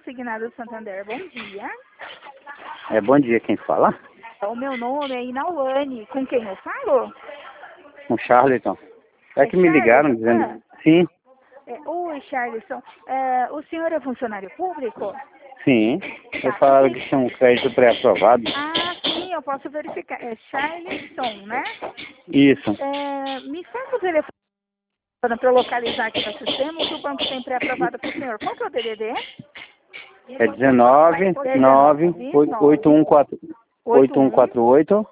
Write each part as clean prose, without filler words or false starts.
Consignado Santander, bom dia. Bom dia, quem fala? O meu nome é Inawane. Com quem eu falo? Com Charlton. É Que me ligaram Charlton? dizendo... Sim, Oi, Charlton. O senhor é funcionário público? sim. Tá. Eles falaram que tinha um crédito pré-aprovado. Ah, sim, eu posso verificar. É Charlton, né? Isso. Me faz o telefone para eu localizar aqui no sistema o que o banco tem pré-aprovado para o senhor. Qual que é o DDD? É 19 9 8148 48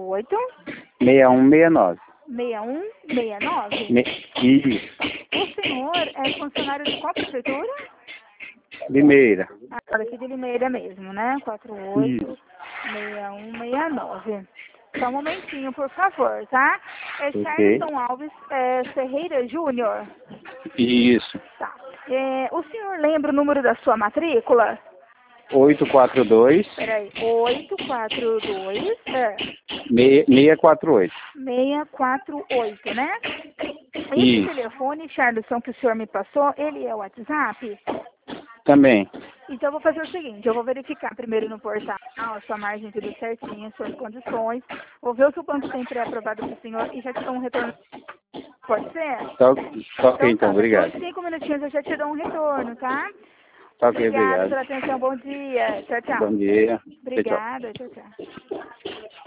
6169. 6169. Isso. O senhor é funcionário de qual prefeitura? Limeira. Aqui de Limeira mesmo, né? Isso. 486169. Só um momentinho, por favor, tá? É Ok. Charlton Alves Ferreira Júnior. Isso. Tá. O senhor lembra o número da sua matrícula? 842 Peraí, 842 648. 648, né? Esse Isso. telefone, Charlton, que o senhor me passou, ele é o WhatsApp? Também. Então eu vou fazer o seguinte, eu vou verificar primeiro no portal a sua margem, tudo certinho, as suas condições. Vou ver o que o banco tem pré-aprovado para o senhor e já te dou um retorno. Pode ser? Tá ok, então. Daqui Obrigado. uns 5 minutinhos eu já te dou um retorno, tá? Tá ok, Obrigada obrigado. pela atenção, bom dia. Tchau, tchau. Bom dia. Tchau, tchau. Obrigada, tchau, tchau.